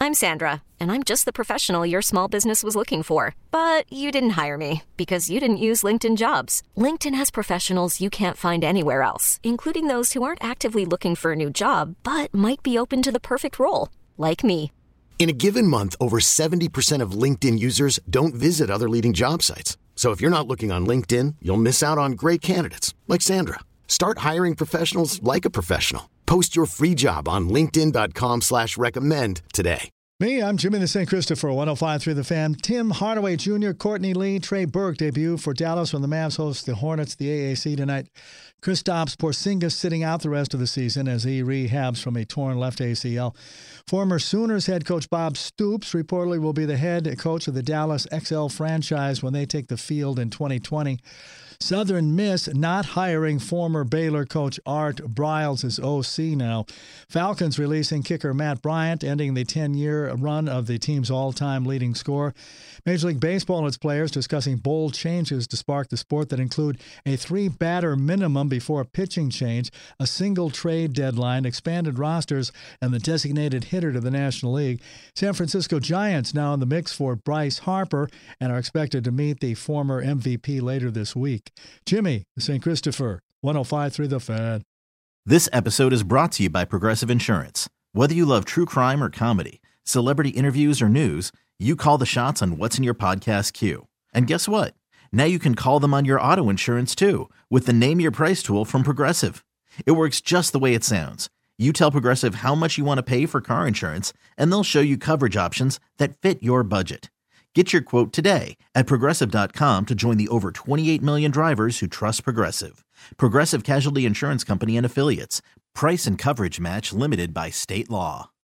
I'm Sandra, and I'm just the professional your small business was looking for. But you didn't hire me because you didn't use LinkedIn Jobs. LinkedIn has professionals you can't find anywhere else, including those who aren't actively looking for a new job, but might be open to the perfect role, like me. In a given month, over 70% of LinkedIn users don't visit other leading job sites. So if you're not looking on LinkedIn, you'll miss out on great candidates like Sandra. Start hiring professionals like a professional. Post your free job on linkedin.com/recommend today. Me, I'm Jimmy the St. Christopher, 105.3 The Fan. Tim Hardaway Jr., Courtney Lee, Trey Burke debut for Dallas when the Mavs host the Hornets, the AAC tonight. Kristaps Porzingis sitting out the rest of the season as he rehabs from a torn left ACL. Former Sooners head coach Bob Stoops reportedly will be the head coach of the Dallas XL franchise when they take the field in 2020. Southern Miss not hiring former Baylor coach Art Briles as OC now. Falcons releasing kicker Matt Bryant, ending the 10-year run of the team's all-time leading scorer. Major League Baseball and its players discussing bold changes to spark the sport that include a 3-batter minimum before a pitching change, a single trade deadline, expanded rosters, and the designated hitter to the National League. San Francisco Giants now in the mix for Bryce Harper and are expected to meet the former MVP later this week. Jimmy, St. Christopher, 105.3 The Fan. This episode is brought to you by Progressive Insurance. Whether you love true crime or comedy, celebrity interviews or news, you call the shots on what's in your podcast queue. And guess what? Now you can call them on your auto insurance too with the Name Your Price tool from Progressive. It works just the way it sounds. You tell Progressive how much you want to pay for car insurance, and they'll show you coverage options that fit your budget. Get your quote today at Progressive.com to join the over 28 million drivers who trust Progressive. Progressive Casualty Insurance Company and Affiliates. Price and coverage match limited by state law.